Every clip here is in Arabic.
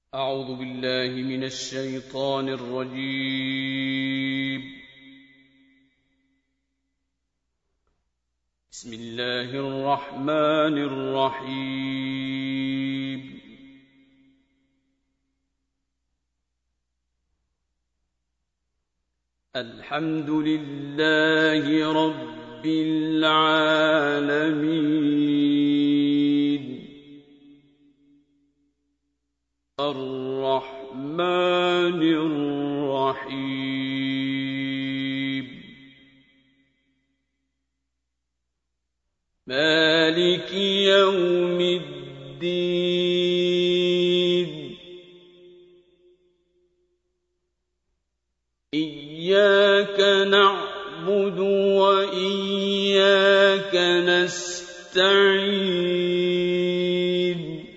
أعوذ بالله من الشيطان الرجيم. بسم الله الرحمن الرحيم. الحمد لله رب العالمين الرحمن الرحيم مالك يوم الدين إياك نعبد وإياك نستعين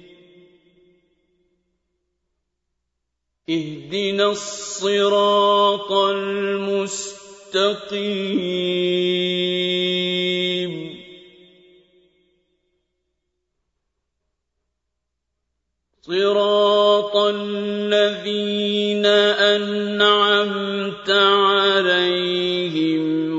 اهدنا الصراط المستقيم صراط الذين أنعمت عليهم